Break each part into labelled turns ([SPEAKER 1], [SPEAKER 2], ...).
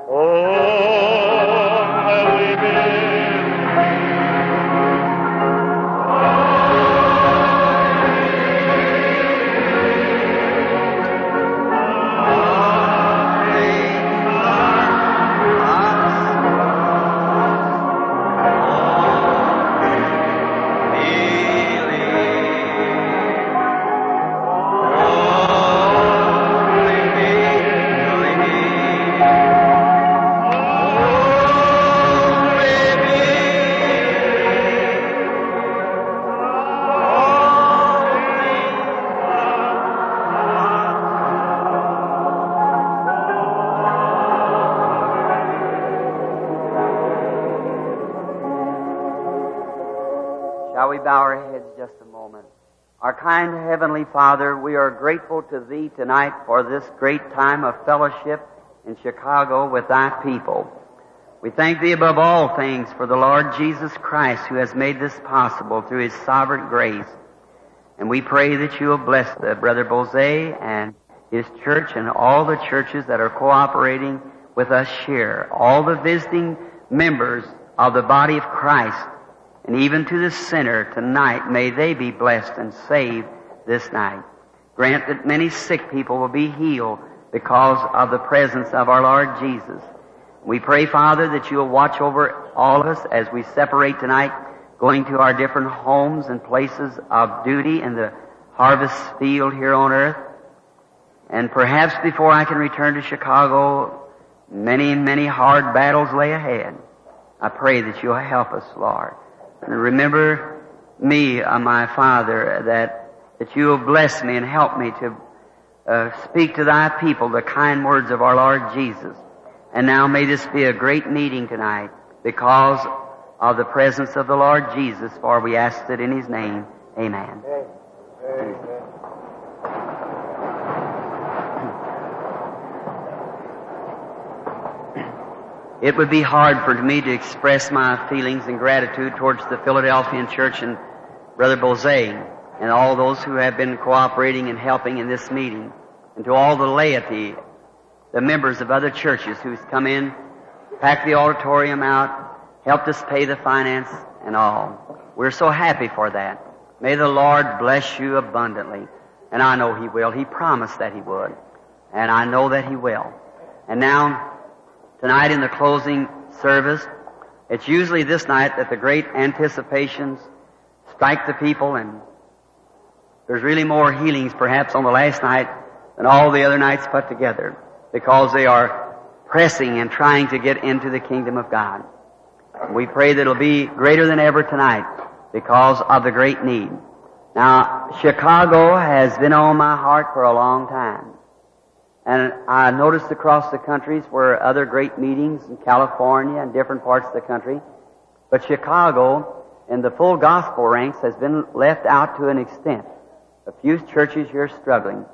[SPEAKER 1] Shall we bow our heads just a moment? Our kind Heavenly Father, we are grateful to Thee tonight for this great time of fellowship in Chicago with Thy people. We thank Thee above all things for the Lord Jesus Christ who has made this possible through His sovereign grace. And we pray that You will bless Brother Bozay and his church and all the churches that are cooperating with us here, all the visiting members of the body of Christ, and even to the sinner tonight, may they be blessed and saved this night. Grant that many sick people will be healed because of the presence of our Lord Jesus. We pray, Father, that You will watch over all of us as we separate tonight, going to our different homes and places of duty in the harvest field here on earth. And perhaps before I can return to Chicago, many hard battles lay ahead. I pray that You'll help us, Lord. And remember me, my Father, that You will bless me and help me to speak to Thy people the kind words of our Lord Jesus. And now may this be a great meeting tonight because of the presence of the Lord Jesus, for we ask it in His name. Amen. Amen. It would be hard for me to express my feelings and gratitude towards the Philadelphian Church and Brother Bozay and all those who have been cooperating and helping in this meeting, and to all the laity, the members of other churches who's come in, packed the auditorium out, helped us pay the finance and all. We're so happy for that. May the Lord bless you abundantly. And I know He will. He promised that He would. And I know that He will. And now, tonight in the closing service, it's usually this night that the great anticipations strike the people, and there's really more healings perhaps on the last night than all the other nights put together, because they are pressing and trying to get into the kingdom of God. We pray that it'll be greater than ever tonight because of the great need. Now, Chicago has been on my heart for a long time. And I noticed across the countries were other great meetings in California and different parts of the country. But Chicago, in the full gospel ranks, has been left out to an extent. A few churches here are struggling.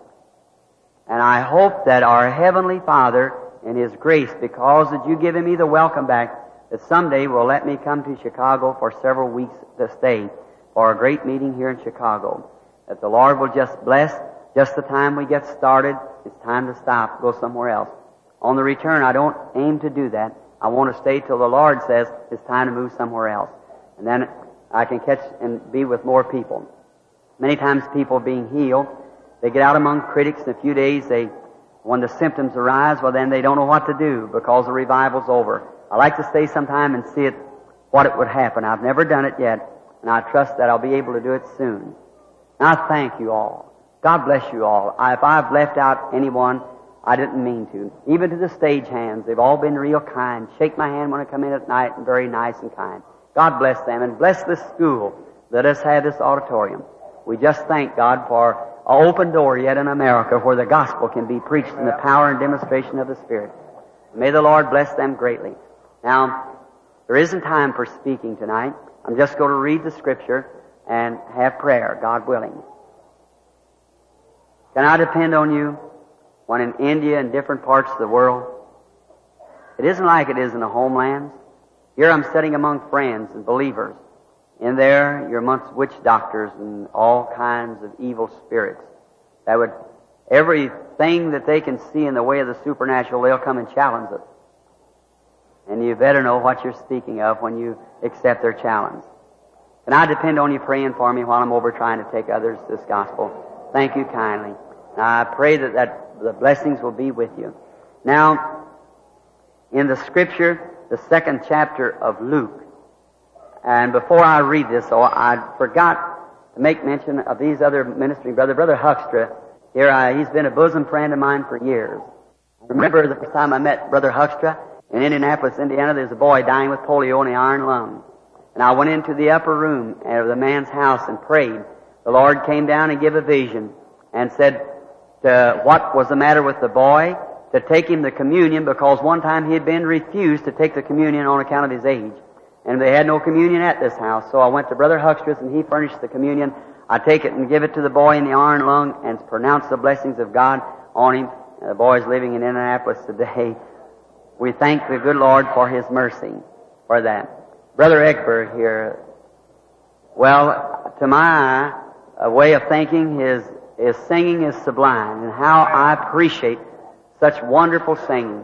[SPEAKER 1] And I hope that our Heavenly Father, in His grace, because that You've given me the welcome back, that someday will let me come to Chicago for several weeks to stay for a great meeting here in Chicago. That the Lord will just bless just the time we get started. It's time to stop, go somewhere else. On the return, I don't aim to do that. I want to stay till the Lord says it's time to move somewhere else. And then I can catch and be with more people. Many times people being healed, they get out among critics in a few days. When the symptoms arise, well then they don't know what to do because the revival's over. I like to stay sometime and see what it would happen. I've never done it yet, and I trust that I'll be able to do it soon. And I thank you all. God bless you all. If I've left out anyone, I didn't mean to. Even to the stage hands, they've all been real kind. Shake my hand when I come in at night, and very nice and kind. God bless them, and bless this school. Let us have this auditorium. We just thank God for an open door yet in America where the gospel can be preached in the power and demonstration of the Spirit. May the Lord bless them greatly. Now, there isn't time for speaking tonight. I'm just going to read the Scripture and have prayer, God willing. Can I depend on you when in India and different parts of the world? It isn't like it is in the homelands. Here I'm sitting among friends and believers. In there, you're amongst witch doctors and all kinds of evil spirits. That would, everything that they can see in the way of the supernatural, they'll come and challenge it. And you better know what you're speaking of when you accept their challenge. Can I depend on you praying for me while I'm over trying to take others this gospel? Thank you kindly. I pray that the blessings will be with you. Now, in the Scripture, the 2nd chapter of Luke, and before I read this, I forgot to make mention of these other ministering brothers. Brother Huckstra, here, he's been a bosom friend of mine for years. Remember the first time I met Brother Huckstra in Indianapolis, Indiana, there was a boy dying with polio in the iron lung. And I went into the upper room of the man's house and prayed. The Lord came down and gave a vision and said what was the matter with the boy, to take him the communion, because one time he had been refused to take the communion on account of his age. And they had no communion at this house. So I went to Brother Huckstra's and he furnished the communion. I take it and give it to the boy in the iron lung and pronounce the blessings of God on him. The boy's living in Indianapolis today. We thank the good Lord for His mercy for that. Brother Egbert here, well, to my way of thinking, his singing is sublime, and how I appreciate such wonderful singing.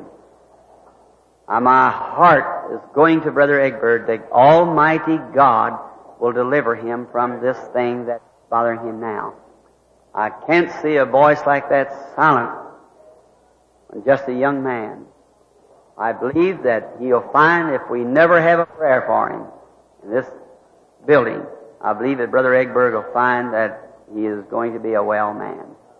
[SPEAKER 1] My heart is going to Brother Egbert that Almighty God will deliver him from this thing that's bothering him now. I can't see a voice like that silent when just a young man. I believe that he'll find, if we never have a prayer for him in this building, I believe that Brother Egbert will find that he is going to be a well man.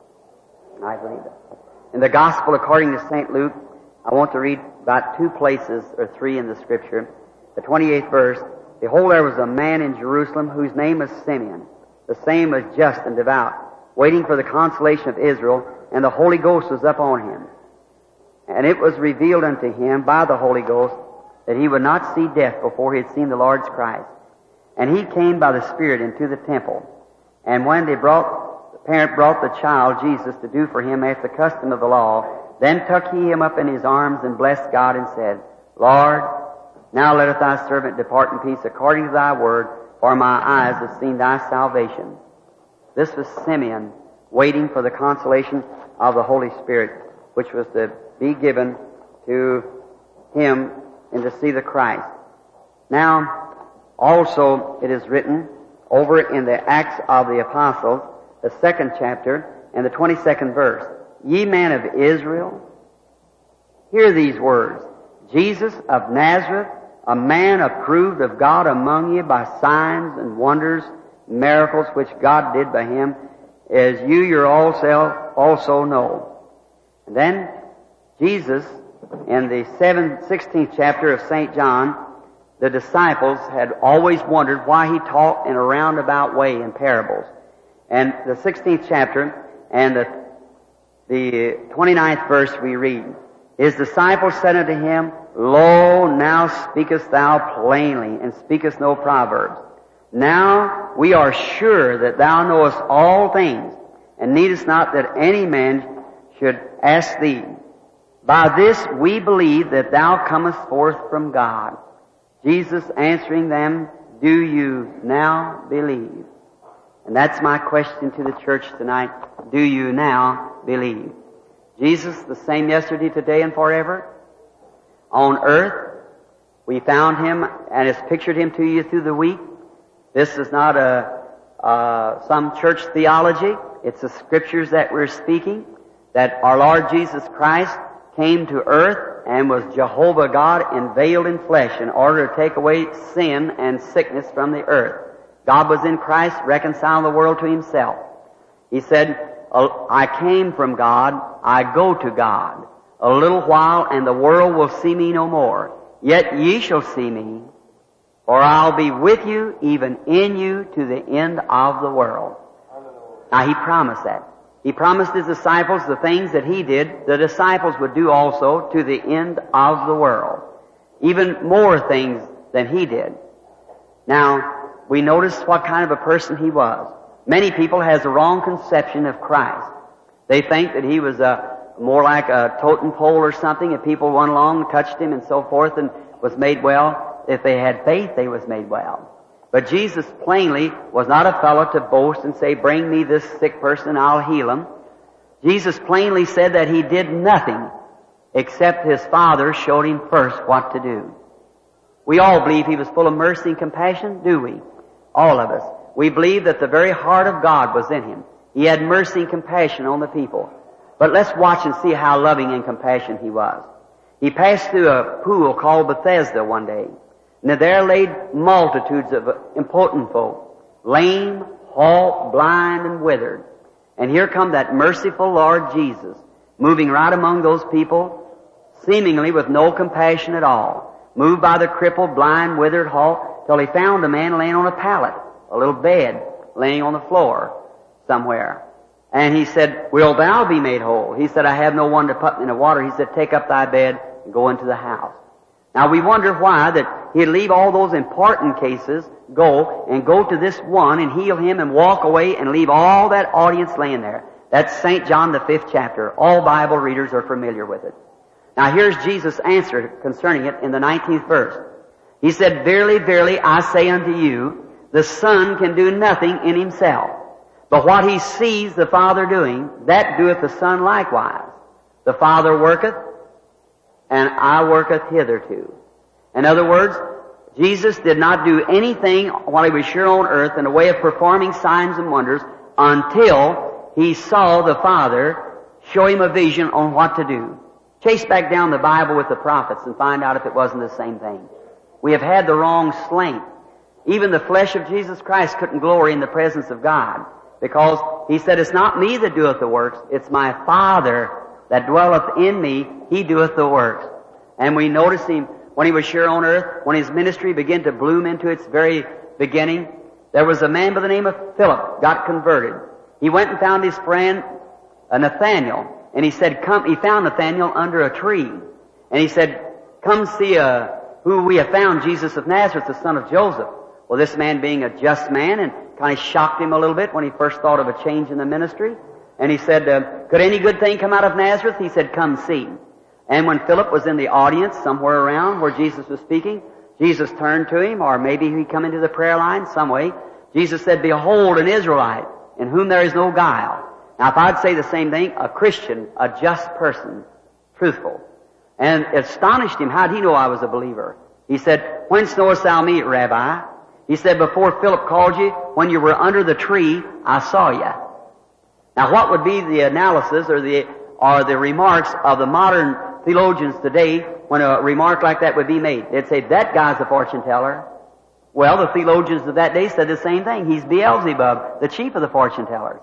[SPEAKER 1] I believe that. In the Gospel according to St. Luke, I want to read about 2 places or 3 in the Scripture. The 28th verse, Behold, there was a man in Jerusalem whose name was Simeon. The same was just and devout, waiting for the consolation of Israel, and the Holy Ghost was upon him. And it was revealed unto him by the Holy Ghost that he would not see death before he had seen the Lord's Christ. And he came by the Spirit into the temple. And when the parent brought the child Jesus to do for him after the custom of the law, then took he him up in his arms and blessed God and said, Lord, now letteth thy servant depart in peace according to thy word, for my eyes have seen thy salvation. This was Simeon waiting for the consolation of the Holy Spirit, which was to be given to him and to see the Christ. Now, also it is written over in the Acts of the Apostles, the 2nd chapter and the 22nd verse, Ye men of Israel, hear these words, Jesus of Nazareth, a man approved of God among you by signs and wonders, miracles which God did by him, as you yourself also know. And then Jesus, in the 16th chapter of St. John, the disciples had always wondered why he taught in a roundabout way in parables. And the 16th chapter and the 29th verse we read, His disciples said unto him, Lo, now speakest thou plainly, and speakest no proverbs. Now we are sure that thou knowest all things, and needest not that any man should ask thee. By this we believe that thou comest forth from God. Jesus answering them, Do you now believe? And that's my question to the church tonight. Do you now believe? Jesus, the same yesterday, today, and forever. On earth, we found Him and has pictured Him to you through the week. This is not some church theology. It's the Scriptures that we're speaking, that our Lord Jesus Christ came to earth and was Jehovah God unveiled in flesh in order to take away sin and sickness from the earth. God was in Christ, reconciling the world to Himself. He said, I came from God, I go to God. A little while and the world will see me no more. Yet ye shall see me, for I'll be with you, even in you, to the end of the world. Now He promised that. He promised His disciples the things that He did, the disciples would do also to the end of the world. Even more things than He did. Now, we notice what kind of a person He was. Many people has a wrong conception of Christ. They think that He was more like a totem pole or something, and people went along, touched Him and so forth, and was made well. If they had faith, they was made well. But Jesus plainly was not a fellow to boast and say, bring me this sick person, I'll heal him. Jesus plainly said that He did nothing except His Father showed Him first what to do. We all believe He was full of mercy and compassion, do we? All of us. We believe that the very heart of God was in Him. He had mercy and compassion on the people. But let's watch and see how loving and compassionate He was. He passed through a pool called Bethesda one day. And there laid multitudes of impotent folk, lame, halt, blind, and withered. And here come that merciful Lord Jesus, moving right among those people, seemingly with no compassion at all, moved by the crippled, blind, withered, halt, till He found a man laying on a pallet, a little bed, laying on the floor somewhere. And He said, "Wilt thou be made whole?" He said, "I have no one to put me in the water." He said, "Take up thy bed and go into the house." Now we wonder why that He'd leave all those important cases, go to this one and heal him and walk away and leave all that audience laying there. That's St. John the 5th chapter. All Bible readers are familiar with it. Now here's Jesus' answer concerning it in the 19th verse. He said, "Verily, verily, I say unto you, the Son can do nothing in Himself. But what He sees the Father doing, that doeth the Son likewise. The Father worketh, and I worketh hitherto." In other words, Jesus did not do anything while He was here on earth in the way of performing signs and wonders until He saw the Father show Him a vision on what to do. Chase back down the Bible with the prophets and find out if it wasn't the same thing. We have had the wrong slant. Even the flesh of Jesus Christ couldn't glory in the presence of God, because He said, "It's not me that doeth the works, it's my Father that dwelleth in me, He doeth the works." And we notice Him when He was here on earth, when His ministry began to bloom into its very beginning. There was a man by the name of Philip, got converted. He went and found his friend Nathanael, and he said, "Come." He found Nathanael under a tree, and he said, "Come see who we have found, Jesus of Nazareth, the son of Joseph." Well, this man being a just man, and kind of shocked him a little bit when he first thought of a change in the ministry. And he said, "Could any good thing come out of Nazareth?" He said, "Come see." And when Philip was in the audience somewhere around where Jesus was speaking, Jesus turned to him, or maybe he come into the prayer line some way. Jesus said, "Behold, an Israelite, in whom there is no guile." Now, if I'd say the same thing, a Christian, a just person, truthful. And it astonished him. How'd he know I was a believer? He said, "Whence knowest thou me, Rabbi?" He said, "Before Philip called you, when you were under the tree, I saw you." Now, what would be the analysis or the remarks of the modern theologians today when a remark like that would be made? They'd say, "That guy's a fortune teller." Well, the theologians of that day said the same thing. He's Beelzebub, the chief of the fortune tellers.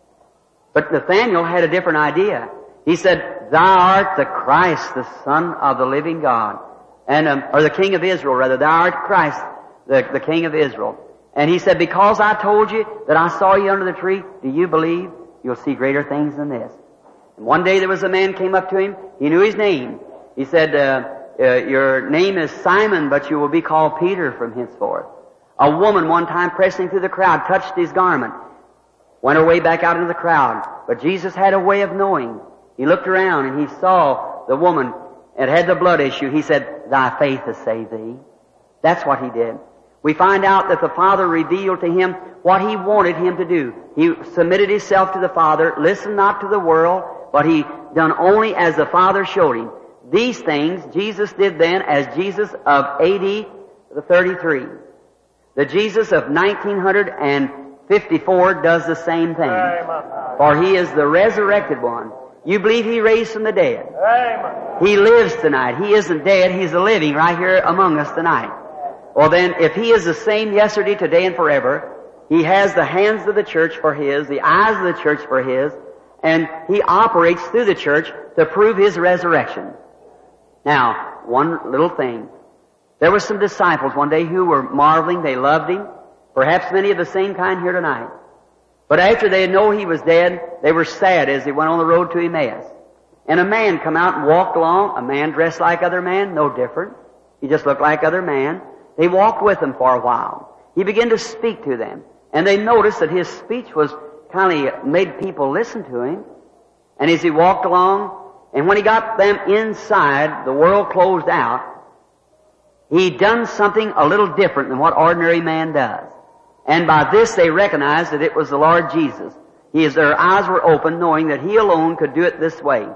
[SPEAKER 1] But Nathanael had a different idea. He said, "Thou art the Christ, the Son of the living God." Or the King of Israel, rather. "Thou art Christ, the King of Israel." And he said, "Because I told you that I saw you under the tree, do you believe? You'll see greater things than this." And one day there was a man came up to him. He knew his name. He said, "Your name is Simon, but you will be called Peter from henceforth." A woman one time pressing through the crowd touched his garment, went her way back out into the crowd. But Jesus had a way of knowing. He looked around and He saw the woman and had the blood issue. He said, "Thy faith has saved thee." That's what He did. We find out that the Father revealed to him what He wanted him to do. He submitted Himself to the Father, listened not to the world, but He done only as the Father showed Him. These things Jesus did then as Jesus of AD 33. The Jesus of 1954 does the same thing. For He is the resurrected one. You believe He raised from the dead. He lives tonight. He isn't dead. He's living right here among us tonight. Well then, if He is the same yesterday, today, and forever, He has the hands of the church for His, the eyes of the church for His, and He operates through the church to prove His resurrection. Now, one little thing. There were some disciples one day who were marveling. They loved Him. Perhaps many of the same kind here tonight. But after they know He was dead, they were sad as they went on the road to Emmaus. And a man come out and walked along, a man dressed like other man, no different. He just looked like other man. They walked with Him for a while. He began to speak to them. And they noticed that His speech was kind of made people listen to Him. And as He walked along, and when He got them inside, the world closed out, He done something a little different than what ordinary man does. And by this they recognized that it was the Lord Jesus. Their eyes were open, knowing that He alone could do it this way.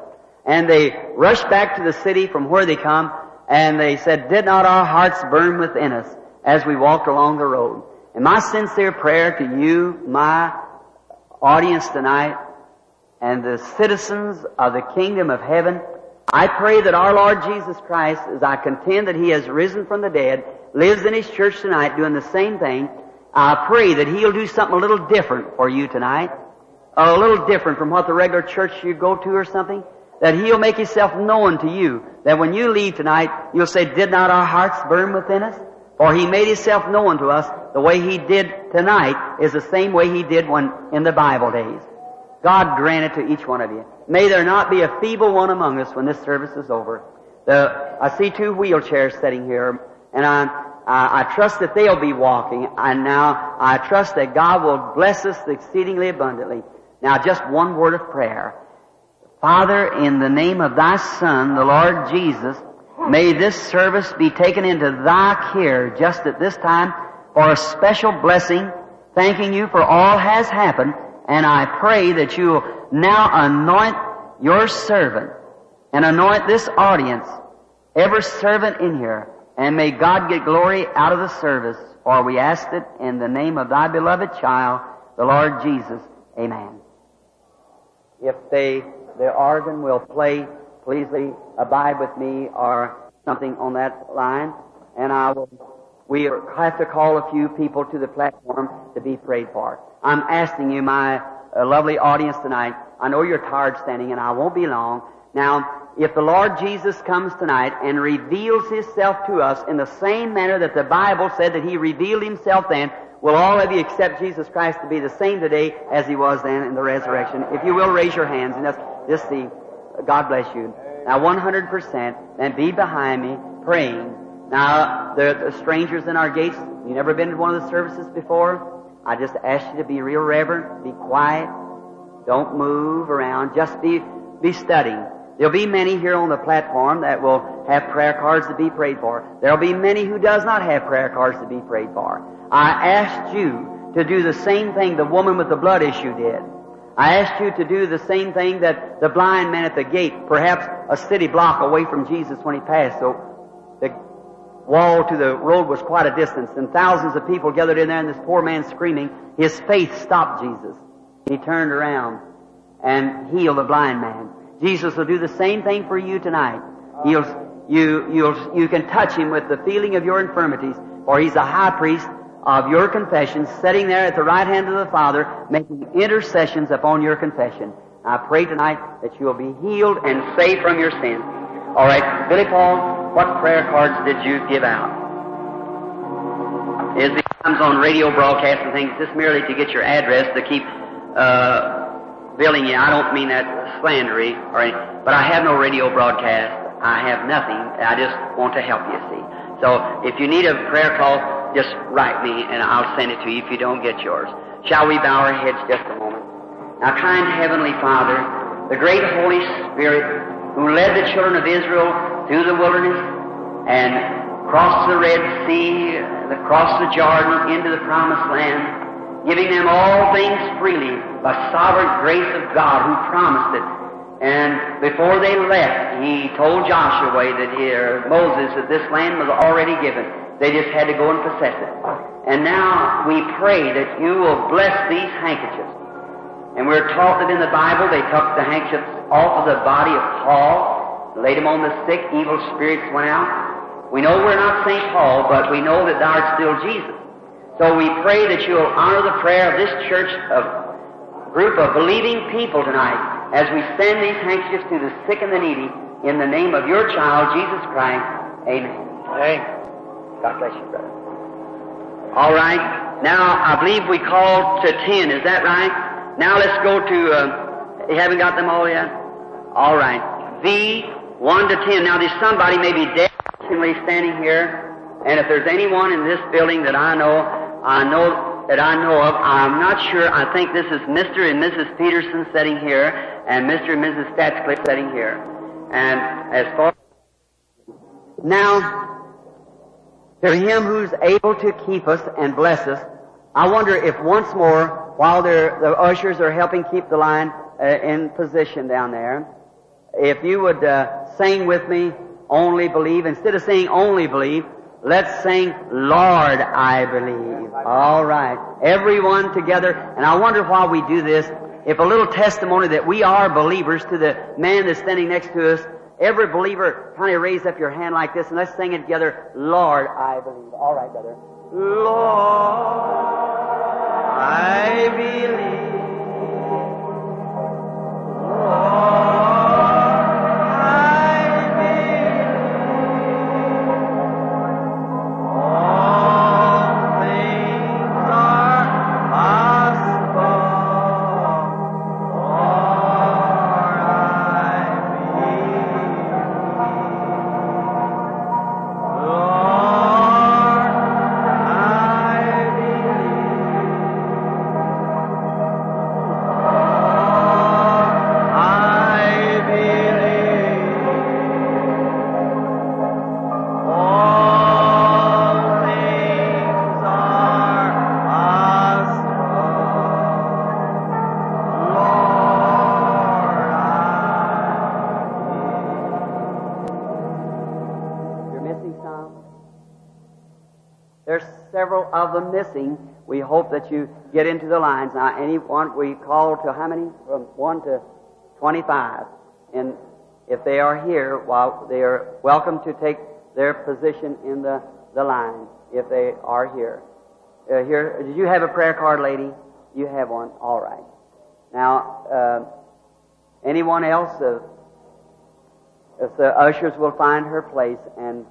[SPEAKER 1] And they rushed back to the city from where they come, and they said, did not our hearts burn within us as we walked along the road? And my sincere prayer to you, my audience tonight, and the citizens of the kingdom of heaven, I pray that our Lord Jesus Christ, as I contend that He has risen from the dead, lives in His church tonight doing the same thing, I pray that He'll do something a little different for you tonight, a little different from what the regular church you go to or something, that He'll make Himself known to you, that when you leave tonight, you'll say, did not our hearts burn within us? For He made Himself known to us. The way He did tonight is the same way He did when in the Bible days. God grant it to each one of you. May there not be a feeble one among us when this service is over. I see 2 wheelchairs sitting here, and I trust that they'll be walking, and now I trust that God will bless us exceedingly abundantly. Now just one word of prayer. Father, in the name of Thy Son, the Lord Jesus, may this service be taken into Thy care just at this time for a special blessing, thanking You for all has happened, and I pray that You'll now anoint Your servant and anoint this audience, every servant in here, and may God get glory out of the service, for we ask it in the name of Thy beloved child, the Lord Jesus. Amen. If the organ will play, please abide with me or something on that line, and we have to call a few people to the platform to be prayed for. I'm asking you, my lovely audience tonight, I know you're tired standing, and I won't be long. Now, if the Lord Jesus comes tonight and reveals Himself to us in the same manner that the Bible said that He revealed Himself then, will all of you accept Jesus Christ to be the same today as He was then in the resurrection? If you will, raise your hands and just see. God bless you. Now, 100%, and be behind me praying. Now, the strangers in our gates, you never been to one of the services before? I just ask you to be real reverent, be quiet, don't move around, just be studying. There'll be many here on the platform that will have prayer cards to be prayed for. There'll be many who does not have prayer cards to be prayed for. I asked you to do the same thing the woman with the blood issue did. I asked you to do the same thing that the blind man at the gate, perhaps a city block away from Jesus when He passed. So the wall to the road was quite a distance, and thousands of people gathered in there, and this poor man screaming. His faith stopped Jesus. He turned around and healed the blind man. Jesus will do the same thing for you tonight. You can touch Him with the feeling of your infirmities, for He's the high priest of your confession, sitting there at the right hand of the Father, making intercessions upon your confession. I pray tonight that you will be healed and saved from your sins. All right, Billy Paul, what prayer cards did you give out? Is it comes on radio broadcasts and things just merely to get your address to keep billing you? I don't mean that slandery or anything, but I have no radio broadcast. I have nothing. I just want to help you, see. So if you need a prayer call, just write me and I'll send it to you if you don't get yours. Shall we bow our heads just a moment? Now, kind Heavenly Father, the great Holy Spirit who led the children of Israel through the wilderness and crossed the Red Sea, across the Jordan into the Promised Land, giving them all things freely by sovereign grace of God who promised it. And before they left, He told Joshua Moses that this land was already given. They just had to go and possess it. And now we pray that You will bless these handkerchiefs. And we're taught that in the Bible they took the handkerchiefs off of the body of Paul, laid them on the sick, evil spirits went out. We know we're not St. Paul, but we know that Thou art still Jesus. So we pray that You'll honor the prayer of this church, of group of believing people tonight, as we send these handkerchiefs to the sick and the needy, in the name of Your child, Jesus Christ. Amen. Amen. God bless you, brother. All right. Now, I believe we called to 10. Is that right? Now let's go to, you haven't got them all yet? All right. V, 1 to 10. Now, there's somebody maybe definitely standing here, and if there's anyone in this building that I know of, I'm not sure. I think this is Mr. and Mrs. Peterson sitting here, and Mr. and Mrs. Statscliffe sitting here. And as far now, to Him who's able to keep us and bless us, I wonder if once more, while the ushers are helping keep the line in position down there, if you would sing with me, Only Believe. Instead of saying Only Believe, let's sing, Lord, I Believe. All right. Everyone together. And I wonder why we do this. If a little testimony that we are believers to the man that's standing next to us, every believer kind of raise up your hand like this and let's sing it together, Lord, I Believe. All right, brother. Lord, I believe. Of them missing. We hope that you get into the lines. Now, anyone, we call to how many? From 1 to 25. And if they are here, well, they are welcome to take their position in the line if they are here. Here, did you have a prayer card, lady? You have one. All right. Now, anyone else? If the ushers will find her place and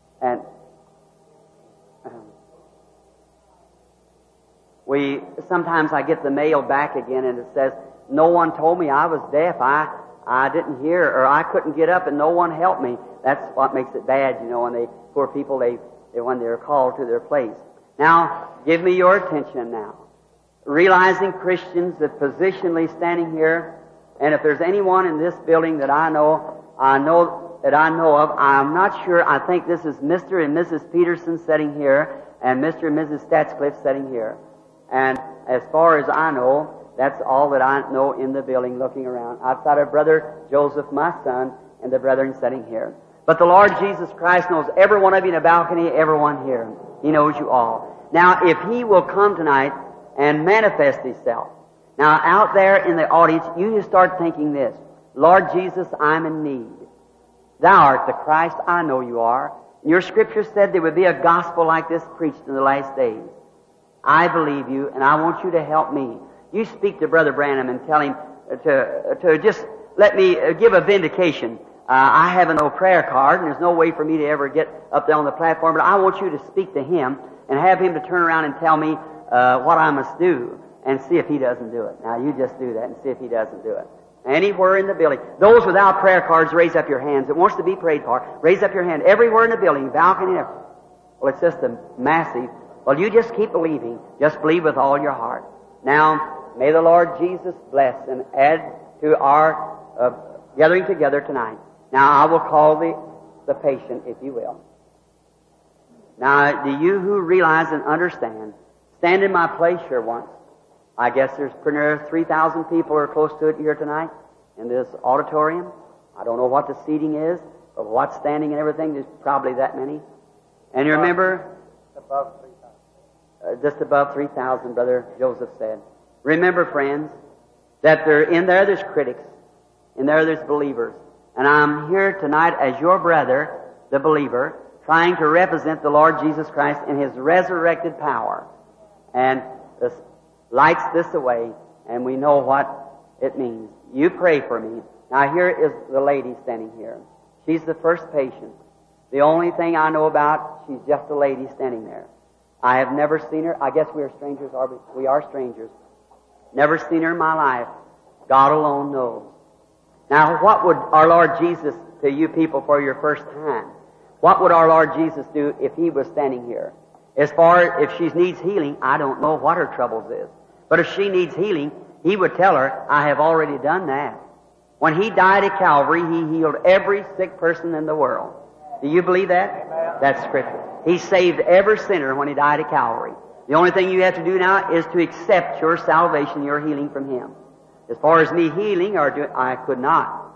[SPEAKER 1] sometimes I get the mail back again and it says, no one told me I was deaf. I didn't hear, or I couldn't get up and no one helped me. That's what makes it bad, you know, when poor people, when they're called to their place. Now, give me your attention now. Realizing Christians that positionally standing here, and if there's anyone in this building that I know of, I'm not sure, I think this is Mr. and Mrs. Peterson sitting here, and Mr. and Mrs. Statscliffe sitting here. And as far as I know, that's all that I know in the building looking around. Outside of Brother Joseph, my son, and the brethren sitting here. But the Lord Jesus Christ knows every one of you in the balcony, everyone here. He knows you all. Now, if He will come tonight and manifest Himself. Now, out there in the audience, you just start thinking this. Lord Jesus, I'm in need. Thou art the Christ, I know you are. Your Scripture said there would be a gospel like this preached in the last days. I believe you, and I want you to help me. You speak to Brother Branham and tell him to just let me give a vindication. I have no prayer card, and there's no way for me to ever get up there on the platform, but I want you to speak to him and have him to turn around and tell me what I must do and see if he doesn't do it. Now, you just do that and see if he doesn't do it. Anywhere in the building. Those without prayer cards, raise up your hands. It wants to be prayed for. Raise up your hand. Everywhere in the building, balcony, well, it's just a massive. Well, you just keep believing. Just believe with all your heart. Now, may the Lord Jesus bless and add to our gathering together tonight. Now, I will call the patient, if you will. Now, do you who realize and understand, stand in my place here once. I guess there's pretty near 3,000 people or close to it here tonight in this auditorium. I don't know what the seating is, but what's standing and everything, there's probably that many. And you remember...
[SPEAKER 2] Above 3,000.
[SPEAKER 1] Just above 3,000, Brother Joseph said. Remember, friends, that there's critics, and there's believers. And I'm here tonight as your brother, the believer, trying to represent the Lord Jesus Christ in His resurrected power. And this lights this away, and we know what it means. You pray for me. Now, here is the lady standing here. She's the first patient. The only thing I know about, she's just a lady standing there. I have never seen her. I guess we are strangers. We are strangers. Never seen her in my life. God alone knows. Now, what would our Lord Jesus, to you people for your first time, what would our Lord Jesus do if He was standing here? As far as if she needs healing, I don't know what her troubles is. But if she needs healing, He would tell her, I have already done that. When He died at Calvary, He healed every sick person in the world. Do you believe that?
[SPEAKER 2] Amen.
[SPEAKER 1] That's Scripture. He saved every sinner when He died at Calvary. The only thing you have to do now is to accept your salvation, your healing from Him. As far as me healing, I could not.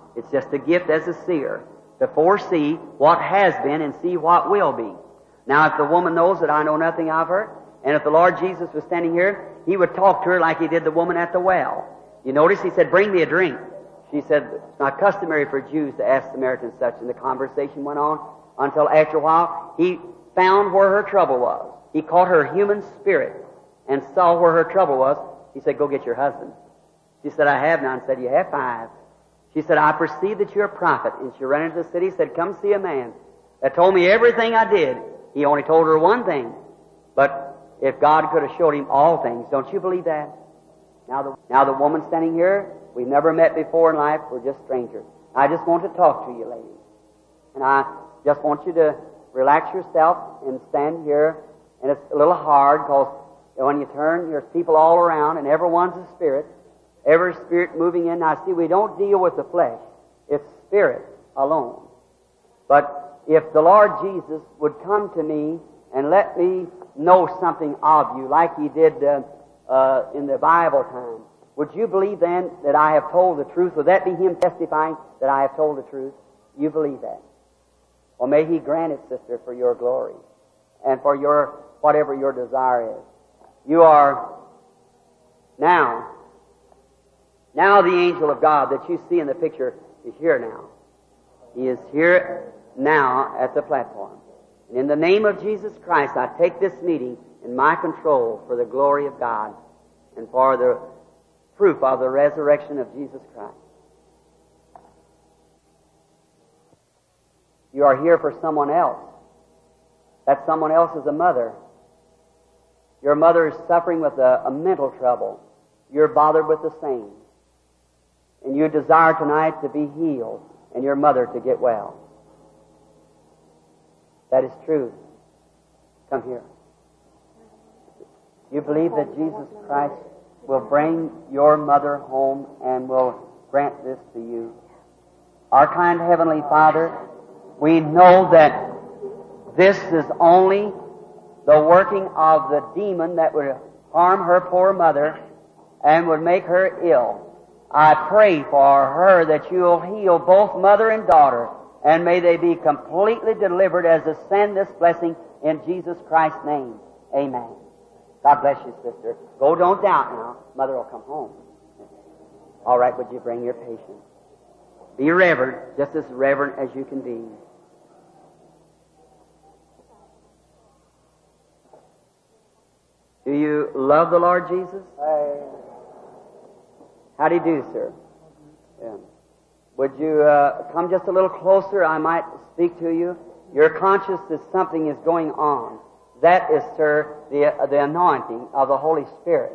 [SPEAKER 1] It's just a gift as a seer to foresee what has been and see what will be. Now, if the woman knows that I know nothing of her, and if the Lord Jesus was standing here, He would talk to her like He did the woman at the well. You notice He said, bring me a drink. She said, it's not customary for Jews to ask Samaritans such, and the conversation went on until after a while He found where her trouble was. He caught her human spirit and saw where her trouble was. He said, go get your husband. She said, I have none. Said, you have 5. She said, I perceive that you're a prophet. And she ran into the city, said, come see a man that told me everything I did. He only told her one thing. But if God could have showed him all things, don't you believe that? Now the woman standing here, we've never met before in life. We're just strangers. I just want to talk to you, ladies. And I just want you to relax yourself and stand here. And it's a little hard because when you turn, there's people all around and everyone's a spirit. Every spirit moving in. Now see, we don't deal with the flesh. It's spirit alone. But if the Lord Jesus would come to me and let me know something of you like He did in the Bible time, would you believe then that I have told the truth? Would that be Him testifying that I have told the truth? You believe that? Well, may He grant it, sister, for your glory and for your whatever your desire is. You are now the angel of God that you see in the picture is here now. He is here now at the platform. And in the name of Jesus Christ, I take this meeting in my control for the glory of God and for the proof of the resurrection of Jesus Christ. You are here for someone else. That someone else is a mother. Your mother is suffering with a mental trouble. You're bothered with the same. And you desire tonight to be healed and your mother to get well. That is true. Come here. You believe that Jesus Christ will bring your mother home and will grant this to you. Our kind Heavenly Father, we know that this is only the working of the demon that would harm her poor mother and would make her ill. I pray for her that you'll heal both mother and daughter, and may they be completely delivered as to send this blessing in Jesus Christ's name. Amen. God bless you, sister. Go, don't doubt now. Mother will come home. All right, would you bring your patient? Be reverent, just as reverent as you can be. Do you love the Lord Jesus? How do you do, sir? Yeah. Would you come just a little closer? I might speak to you. You're conscious that something is going on. That is, sir, the anointing of the Holy Spirit.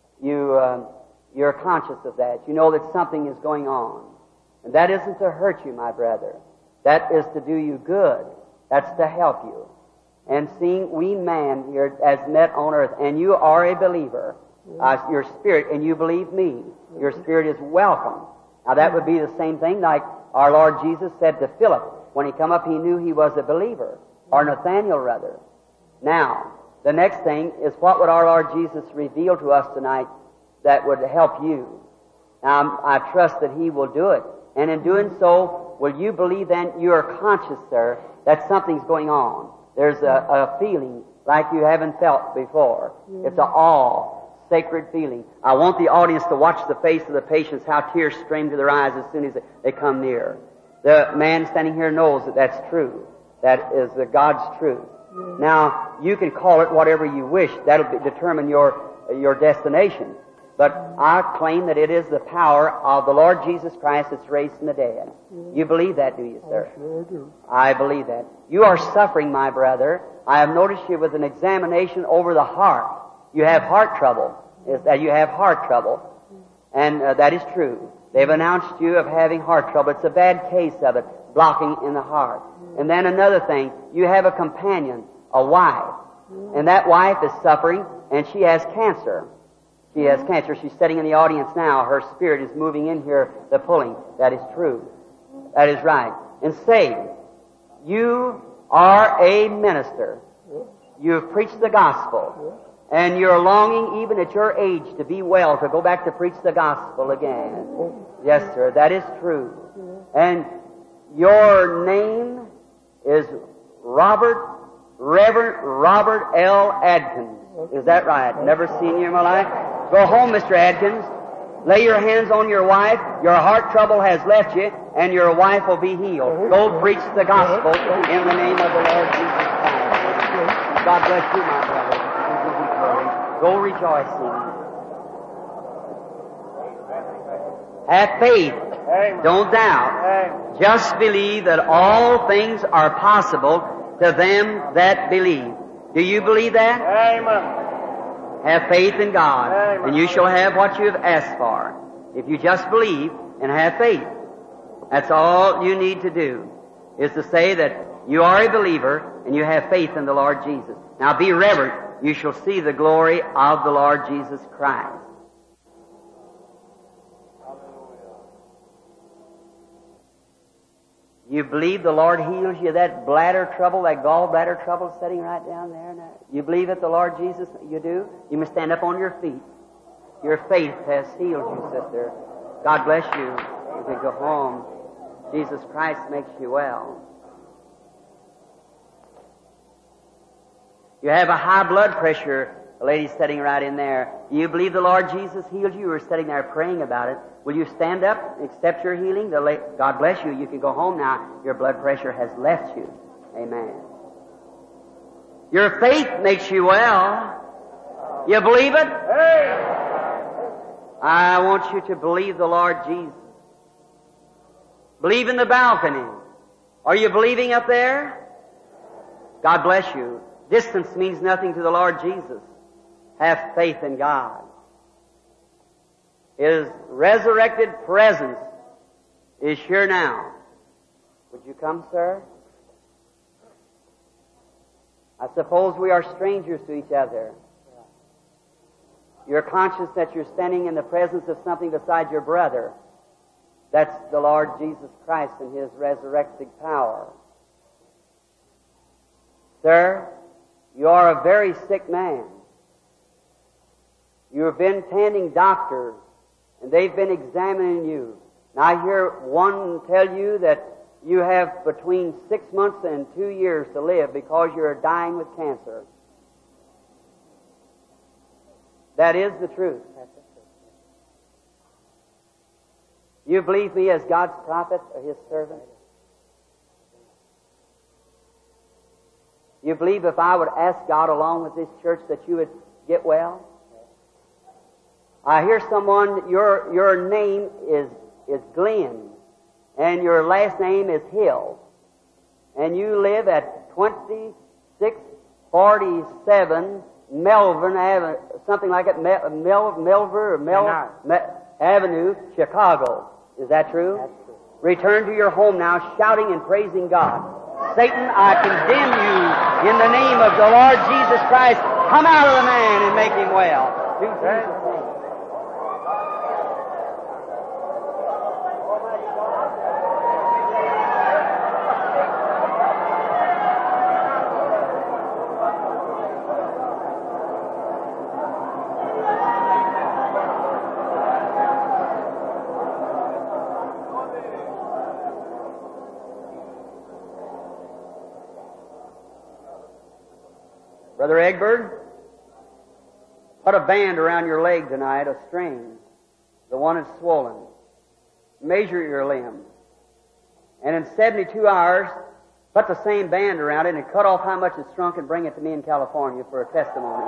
[SPEAKER 1] You're conscious of that. You know that something is going on. And that isn't to hurt you, my brother. That is to do you good. That's to help you. And seeing we man here as met on earth, and you are a believer, your spirit, and you believe me, your spirit is welcome. Now that would be the same thing like our Lord Jesus said to Philip. When he come up, he knew he was a believer, or Nathaniel rather. Now, the next thing is what would our Lord Jesus reveal to us tonight that would help you? Now, I trust that He will do it. And in doing so, will you believe then you are conscious, sir, that something's going on? There's a feeling like you haven't felt before. It's an awe, sacred feeling. I want the audience to watch the face of the patients, how tears stream to their eyes as soon as they come near. The man standing here knows that that's true. That is God's truth. Now, you can call it whatever you wish. That'll determine your destination. But I claim that it is the power of the Lord Jesus Christ that's raised from the dead. You believe that, do you, sir?
[SPEAKER 2] I sure do.
[SPEAKER 1] I believe that. You are suffering, my brother. I have noticed you with an examination over the heart. You have heart trouble. You have heart trouble. And that is true. They've announced you of having heart trouble. It's a bad case of it, blocking in the heart. And then another thing, you have a companion, a wife. And that wife is suffering, and she has cancer. She has cancer. She's sitting in the audience now. Her spirit is moving in here, the pulling. That is true. That is right. And say, you are a minister. You've preached the gospel. And you're longing, even at your age, to be well, to go back to preach the gospel again. Yes, sir, that is true. And your name is Reverend Robert L. Adkins. Is that right? Never seen you in my life. Go home, Mr. Adkins. Lay your hands on your wife. Your heart trouble has left you, and your wife will be healed. Go preach the gospel in the name of the Lord Jesus Christ. God bless you, my brother. Go rejoicing. Have faith. Don't doubt. Just believe that all things are possible to them that believe. Do you believe that?
[SPEAKER 2] Amen.
[SPEAKER 1] Have faith in God,
[SPEAKER 2] Amen.
[SPEAKER 1] and you shall have what you have asked for. If you just believe and have faith, that's all you need to do, is to say that you are a believer and you have faith in the Lord Jesus. Now be reverent. You shall see the glory of the Lord Jesus Christ. You believe the Lord heals you of that bladder trouble, that gallbladder trouble sitting right down there now? You believe that the Lord Jesus, you do? You must stand up on your feet. Your faith has healed you, sister. God bless you. You can go home. Jesus Christ makes you well. You have a high blood pressure, a lady sitting right in there. Do you believe the Lord Jesus healed you? You were sitting there praying about it. Will you stand up and accept your healing? God bless you. You can go home now. Your blood pressure has left you. Amen. Your faith makes you well. You believe it? I want you to believe the Lord Jesus. Believe in the balcony. Are you believing up there? God bless you. Distance means nothing to the Lord Jesus. Have faith in God. His resurrected presence is here now. Would you come, sir? I suppose we are strangers to each other. You're conscious that you're standing in the presence of something besides your brother. That's the Lord Jesus Christ and His resurrected power. Sir, you are a very sick man. You have been attending doctors, and they've been examining you. Now I hear one tell you that you have between 6 months and 2 years to live because you're dying with cancer. That is the truth. You believe me as God's prophet or His servant? You believe if I would ask God along with this church that you would get well? I hear someone, your name is Glenn, and your last name is Hill, and you live at 2647 Melvin Avenue, something like it, Avenue, Chicago. Is that true?
[SPEAKER 2] That's true.
[SPEAKER 1] Return to your home now, shouting and praising God. Satan, I condemn you in the name of the Lord Jesus Christ. Come out of the man and make him well. Do Jesus' name. Brother Egbert, put a band around your leg tonight, a string, the one that's swollen. Measure your limb. And in 72 hours, put the same band around it and cut off how much it's shrunk and bring it to me in California for a testimony.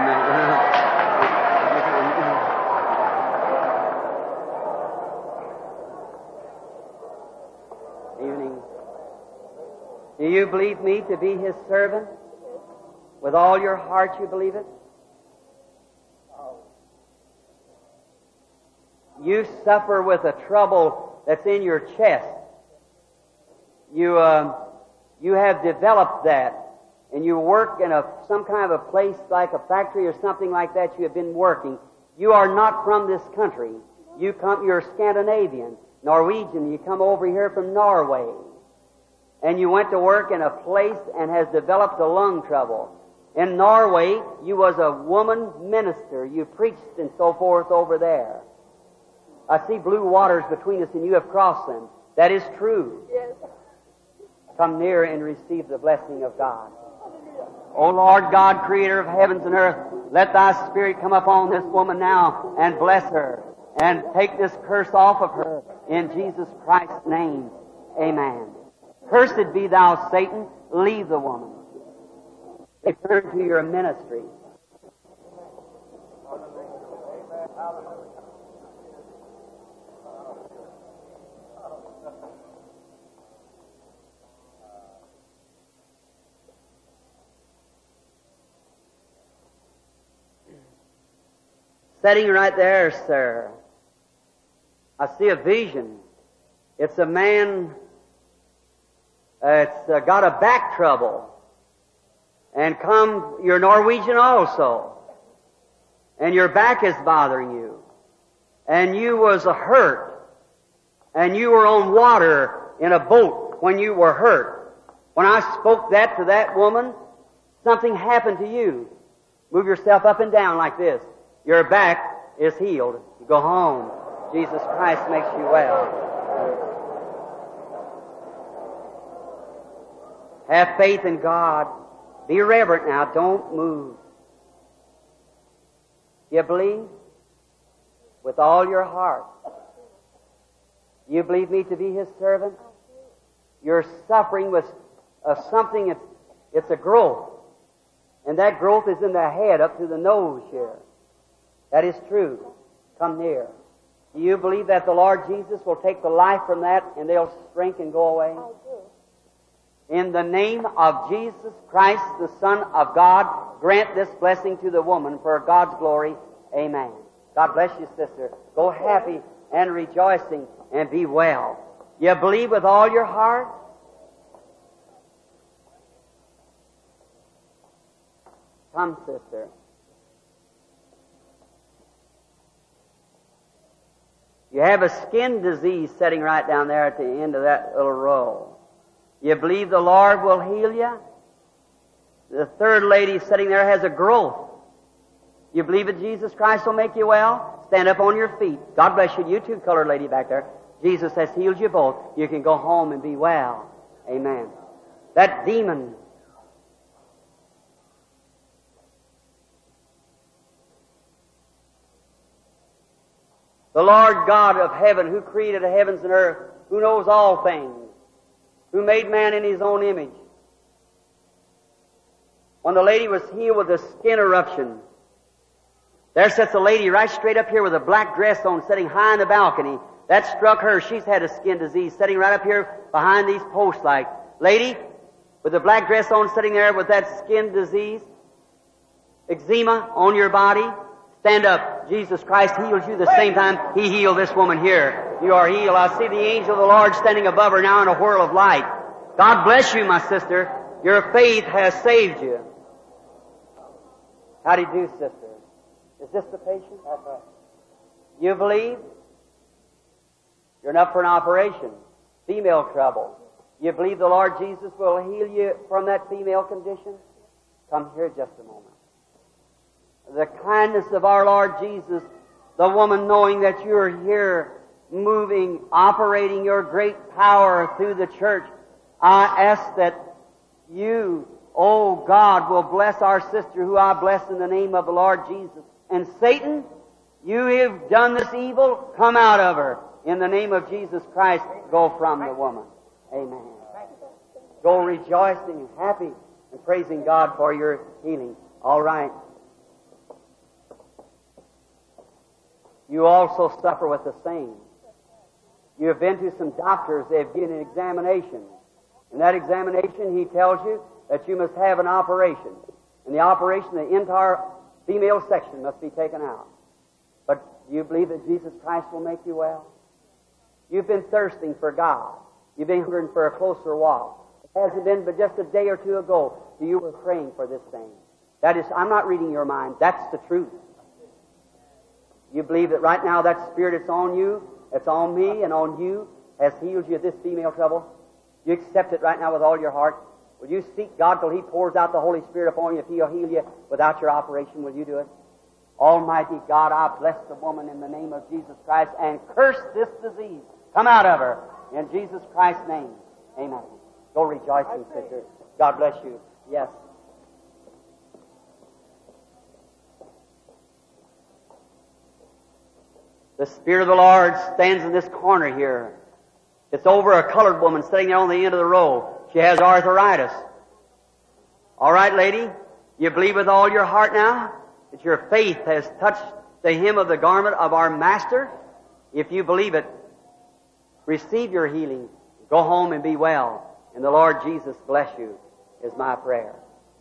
[SPEAKER 1] Evening. Do you believe me to be His servant? With all your heart you believe it? You suffer with a trouble that's in your chest. You have developed that, and you work in some kind of a place like a factory or something like that. You have been working. You are not from this country. You're Scandinavian, Norwegian. You come over here from Norway, and you went to work in a place and has developed a lung trouble. In Norway, you was a woman minister. You preached and so forth over there. I see blue waters between us, and you have crossed them. That is true. Come near and receive the blessing of God. O Lord God, Creator of heavens and earth, let Thy Spirit come upon this woman now and bless her and take this curse off of her in Jesus Christ's name. Amen. Cursed be thou, Satan. Leave the woman. Return to your ministry. Sitting right there, sir, I see a vision. It's a man that's got a back trouble. And you're Norwegian also. And your back is bothering you. And you was hurt. And you were on water in a boat when you were hurt. When I spoke that to that woman, something happened to you. Move yourself up and down like this. Your back is healed. You go home. Jesus Christ makes you well. Have faith in God. Be reverent now. Don't move. You believe? With all your heart. You believe me to be His servant? You're suffering with something, it's a growth. And that growth is in the head up to the nose here. That is true. Come near. Do you believe that the Lord Jesus will take the life from that and they'll shrink and go away? I do. In the name of Jesus Christ, the Son of God, grant this blessing to the woman for God's glory. Amen. God bless you, sister. Go happy and rejoicing and be well. You believe with all your heart? Come, sister. You have a skin disease sitting right down there at the end of that little row. You believe the Lord will heal you? The third lady sitting there has a growth. You believe that Jesus Christ will make you well? Stand up on your feet. God bless you. You too, colored lady back there. Jesus has healed you both. You can go home and be well. Amen. That demon. The Lord God of heaven, who created the heavens and earth, who knows all things, who made man in His own image. When the lady was healed with a skin eruption, there sits a lady right straight up here with a black dress on, sitting high in the balcony. That struck her. She's had a skin disease, sitting right up here behind these posts like. Lady, with the black dress on, sitting there with that skin disease, eczema on your body, stand up. Jesus Christ heals you the same time He healed this woman here. You are healed. I see the angel of the Lord standing above her now in a whirl of light. God bless you, my sister. Your faith has saved you. How do you do, sister? Is this the patient? That's right. You believe? You're enough for an operation. Female trouble. You believe the Lord Jesus will heal you from that female condition? Come here just a moment. The kindness of our Lord Jesus, the woman knowing that you're here, moving, operating your great power through the church, I ask that you, oh God, will bless our sister who I bless in the name of the Lord Jesus. And Satan, you have done this evil, come out of her. In the name of Jesus Christ, go from the woman. Amen. Go rejoicing and happy and praising God for your healing. All right. You also suffer with the same. You have been to some doctors. They've given an examination. In that examination, he tells you that you must have an operation. In the operation, the entire female section must be taken out. But do you believe that Jesus Christ will make you well? You've been thirsting for God. You've been hungering for a closer walk. It hasn't been but just a day or two ago that you were praying for this thing. That is, I'm not reading your mind. That's the truth. You believe that right now that spirit that's on you, that's on me and on you, has healed you of this female trouble? You accept it right now with all your heart? Will you seek God till He pours out the Holy Spirit upon you? If He'll heal you without your operation, will you do it? Almighty God, I bless the woman in the name of Jesus Christ and curse this disease. Come out of her. In Jesus Christ's name. Amen. Go rejoicing, sister. God bless you. Yes. The Spirit of the Lord stands in this corner here. It's over a colored woman sitting there on the end of the row. She has arthritis. All right, lady? You believe with all your heart now that your faith has touched the hem of the garment of our Master? If you believe it, receive your healing. Go home and be well. And the Lord Jesus bless you, is my prayer.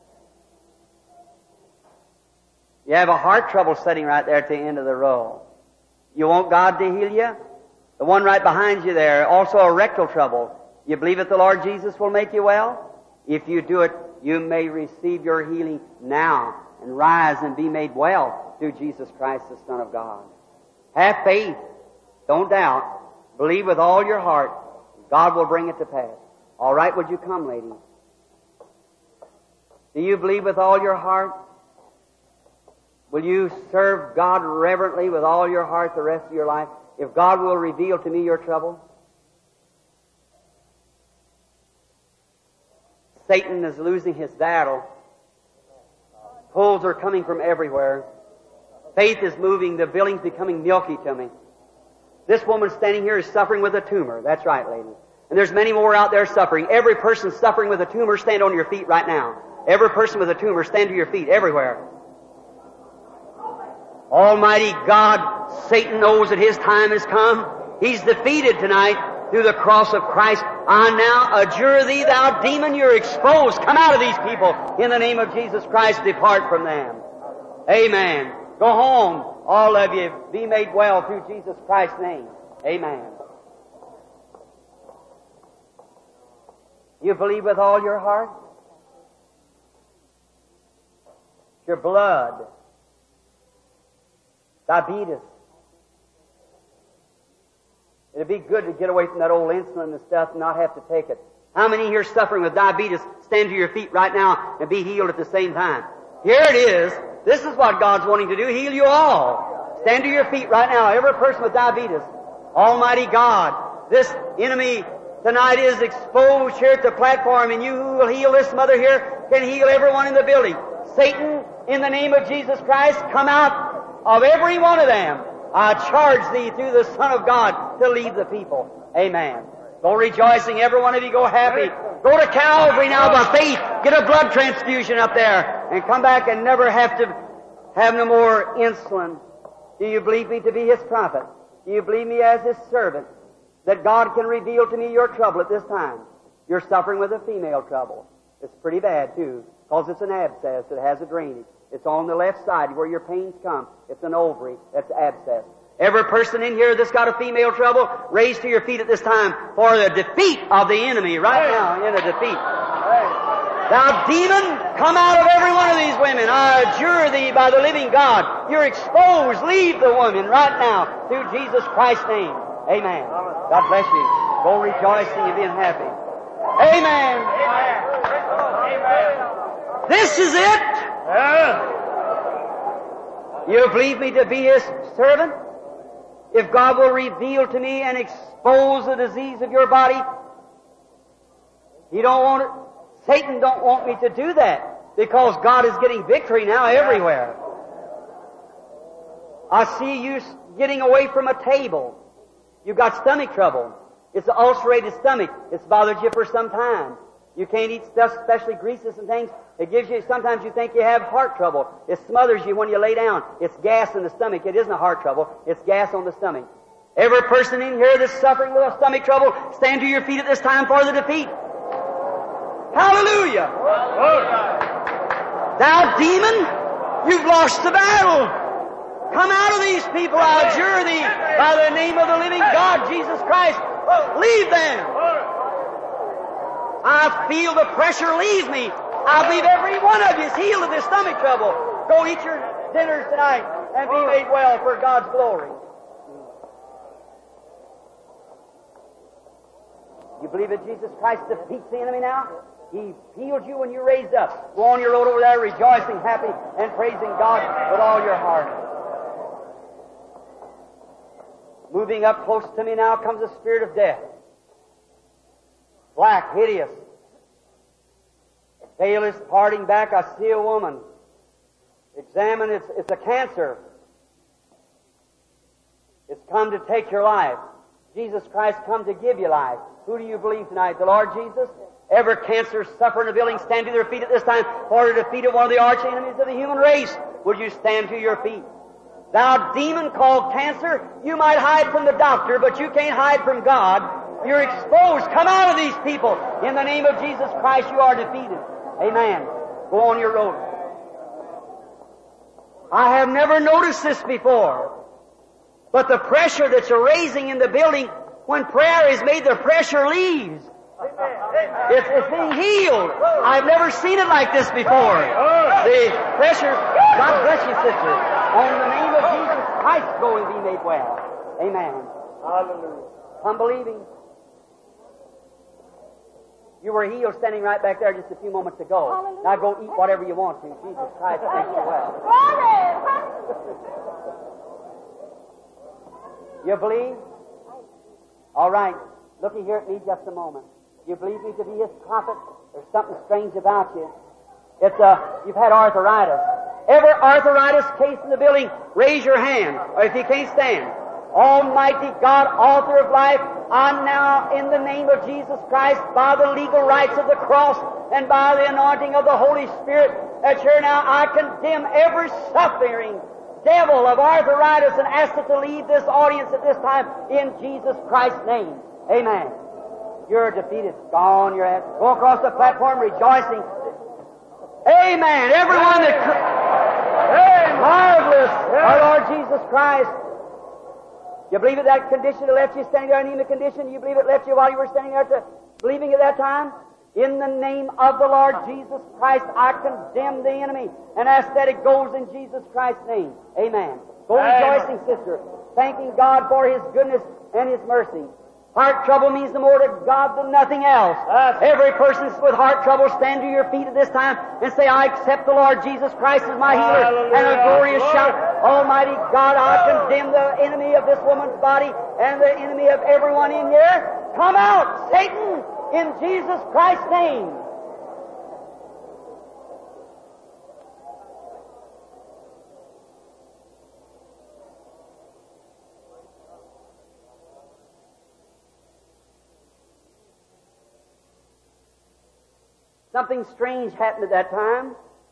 [SPEAKER 1] You have a heart trouble sitting right there at the end of the row. You want God to heal you? The one right behind you there, also a rectal trouble. You believe that the Lord Jesus will make you well? If you do it, you may receive your healing now and rise and be made well through Jesus Christ, the Son of God. Have faith. Don't doubt. Believe with all your heart. God will bring it to pass. All right, would you come, lady? Do you believe with all your heart? Will you serve God reverently with all your heart the rest of your life? If God will reveal to me your trouble? Satan is losing his battle. Pulls are coming from everywhere. Faith is moving. The building's becoming milky to me. This woman standing here is suffering with a tumor. That's right, lady. And there's many more out there suffering. Every person suffering with a tumor, stand on your feet right now. Every person with a tumor, stand to your feet everywhere. Almighty God, Satan knows that his time has come. He's defeated tonight through the cross of Christ. I now adjure thee, thou demon, you're exposed. Come out of these people. In the name of Jesus Christ, depart from them. Amen. Go home, all of you. Be made well through Jesus Christ's name. Amen. You believe with all your heart? Your blood. Diabetes. It'd be good to get away from that old insulin and stuff and not have to take it. How many here suffering with diabetes stand to your feet right now and be healed at the same time? Here it is. This is what God's wanting to do. Heal you all. Stand to your feet right now. Every person with diabetes. Almighty God, this enemy tonight is exposed here at the platform, and you who will heal this mother here can heal everyone in the building. Satan, in the name of Jesus Christ, come out of every one of them. I charge thee through the Son of God to leave the people. Amen. Go rejoicing, every one of you go happy. Go to Calvary now by faith. Get a blood transfusion up there and come back and never have to have no more insulin. Do you believe me to be His prophet? Do you believe me as His servant? That God can reveal to me your trouble at this time. You're suffering with a female trouble. It's pretty bad too, because it's an abscess. It has a drainage. It's on the left side where your pains come. It's an ovary. That's abscess. Every person in here that's got a female trouble, raise to your feet at this time for the defeat of the enemy right now in a defeat. Thou demon, come out of every one of these women. I adjure thee by the living God. You're exposed. Leave the woman right now through Jesus Christ's name. Amen. God bless you. Go rejoicing and being happy. Amen. Amen. This is it. You believe me to be His servant? If God will reveal to me and expose the disease of your body, He don't want it. Satan don't want me to do that, because God is getting victory now everywhere. I see you getting away from a table. You've got stomach trouble. It's an ulcerated stomach. It's bothered you for some time. You can't eat stuff, especially greases and things. It gives you, sometimes you think you have heart trouble. It smothers you when you lay down. It's gas in the stomach. It isn't a heart trouble. It's gas on the stomach. Every person in here that's suffering with a stomach trouble, stand to your feet at this time for the defeat. Hallelujah! Thou demon, you've lost the battle. Come out of these people, I adjure thee, by the name of the living God, Jesus Christ. Leave them. I feel the pressure leave me. I believe every one of you is healed of this stomach trouble. Go eat your dinners tonight and be made well for God's glory. You believe that Jesus Christ defeats the enemy now? He healed you when you raised up. Go on your road over there rejoicing, happy, and praising God with all your heart. Moving up close to me now comes the spirit of death. black, hideous. Tail is parting back. I see a woman. Examine, it's a cancer. It's come to take your life. Jesus Christ come to give you life. Who do you believe tonight? The Lord Jesus? Every cancer sufferer in the building, stand to their feet at this time for the defeat of one of the arch enemies of the human race. Would you stand to your feet? Thou demon called cancer, you might hide from the doctor, but you can't hide from God. You're exposed. Come out of these people. In the name of Jesus Christ, you are defeated. Amen. Go on your road. I have never noticed this before. But the pressure that's arising in the building, when prayer is made, the pressure leaves. It's being healed. I've never seen it like this before. The pressure, God bless you, sister. On the name of Jesus Christ, go and be made well. Amen. Hallelujah. Come believing. You were healed standing right back there just a few moments ago. Hallelujah. Now go eat whatever you want to. Jesus Christ makes you well. You believe? All right. Looky here at me just a moment. You believe me to be His prophet? There's something strange about you. You've had arthritis. Every arthritis case in the building, raise your hand. Or if you can't stand. Almighty God, author of life, I now, in the name of Jesus Christ, by the legal rights of the cross and by the anointing of the Holy Spirit, that here now I condemn every suffering devil of arthritis and ask it to leave this audience at this time in Jesus Christ's name. Amen. You're defeated. Gone your head. Go across the platform rejoicing. Amen. Everyone that... Marvelous. Our Lord Jesus Christ. You believe that condition that left you standing there, anemic condition? You believe it left you while you were standing there believing at that time? In the name of the Lord Jesus Christ, I condemn the enemy and ask that it goes in Jesus Christ's name. Amen. Go rejoicing, sister, thanking God for His goodness and His mercy. Heart trouble means the more to God than nothing else. Every person with heart trouble, stand to your feet at this time and say, I accept the Lord Jesus Christ as my healer. Hallelujah. And a glorious shout, Almighty God, I condemn the enemy of this woman's body and the enemy of everyone in here. Come out, Satan, in Jesus Christ's name. Something strange happened at that time.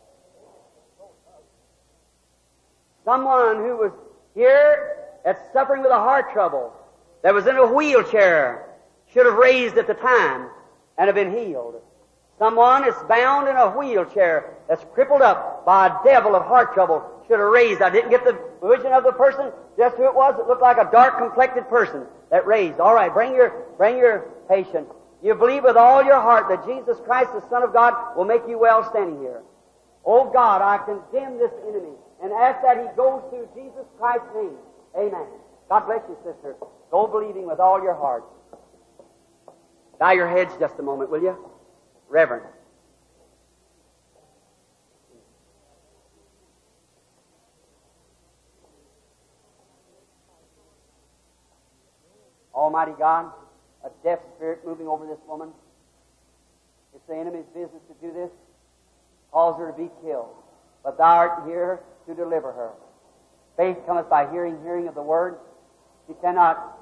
[SPEAKER 1] Someone who was here that's suffering with a heart trouble, that was in a wheelchair, should have raised at the time and have been healed. Someone that's bound in a wheelchair, that's crippled up by a devil of heart trouble, should have raised. I didn't get the vision of the person, just who it was. It looked like a dark-complected person that raised. All right, bring your patient. You believe with all your heart that Jesus Christ, the Son of God, will make you well standing here. Oh God, I condemn this enemy and ask that he goes through Jesus Christ's name. Amen. God bless you, sister. Go believing with all your heart. Bow your heads just a moment, will you? Reverend. Almighty God, a deaf spirit moving over this woman. It's the enemy's business to do this. Cause her to be killed. But thou art here to deliver her. Faith cometh by hearing, hearing of the word. She cannot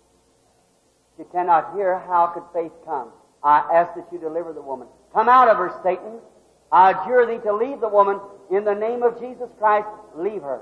[SPEAKER 1] hear. How could faith come? I ask that you deliver the woman. Come out of her, Satan. I adjure thee to leave the woman. In the name of Jesus Christ, leave her.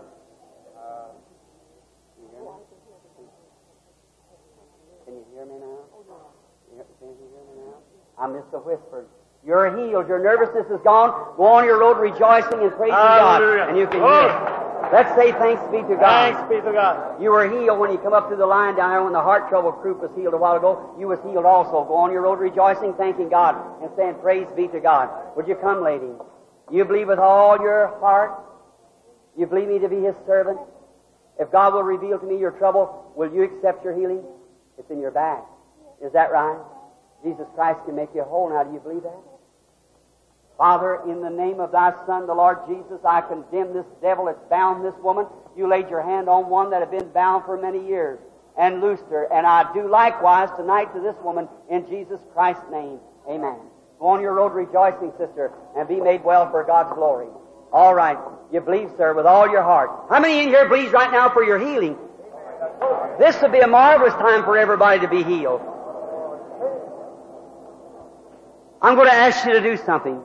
[SPEAKER 1] Can you hear me now? Can you hear me now? I missed a whisper. You're healed. Your nervousness is gone. Go on your road rejoicing and praising God. And you can hear it. Let's say thanks be to God.
[SPEAKER 2] Thanks be to God.
[SPEAKER 1] You were healed when you come up to the line down there when the heart trouble group was healed a while ago. You was healed also. Go on your road rejoicing, thanking God, and saying praise be to God. Would you come, lady? You believe with all your heart? You believe me to be His servant? If God will reveal to me your trouble, will you accept your healing? It's in your bag. Is that right? Jesus Christ can make you whole now. Do you believe that? Father, in the name of thy Son, the Lord Jesus, I condemn this devil that's bound this woman. You laid your hand on one that had been bound for many years. and loosed her. And I do likewise tonight to this woman in Jesus Christ's name. Amen. Go on your road rejoicing, sister, and be made well for God's glory. All right. You believe, sir, with all your heart. How many in here believes right now for your healing? This would be a marvelous time for everybody to be healed. I'm going to ask you to do something.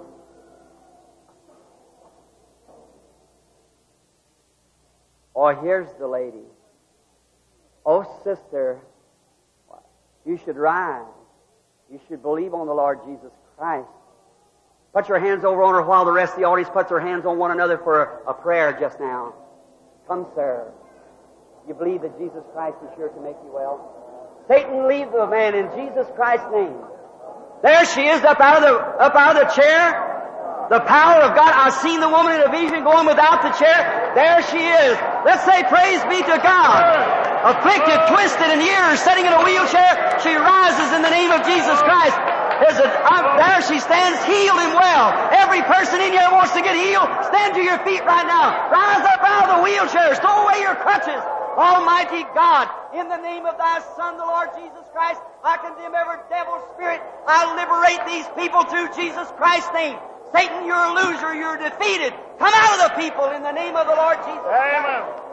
[SPEAKER 1] Oh, here's the lady. Oh, sister, you should rise. You should believe on the Lord Jesus Christ. Put your hands over on her while the rest of the audience puts their hands on one another for a prayer just now. Come, sir. You believe that Jesus Christ is here to make you well? Satan, leave the man in Jesus Christ's name. There she is up out of the chair. The power of God. I've seen the woman in a vision going without the chair. There she is. Let's say praise be to God. Afflicted, twisted in years, sitting in a wheelchair, she rises in the name of Jesus Christ. There she stands, healed and well. Every person in here wants to get healed. Stand to your feet right now. Rise up out of the wheelchairs. Throw away your crutches. Almighty God, in the name of thy Son, the Lord Jesus Christ, I condemn every devil spirit. I liberate these people through Jesus Christ's name. Satan, you're a loser. You're defeated. Come out of the people in the name of the Lord Jesus Christ. Amen.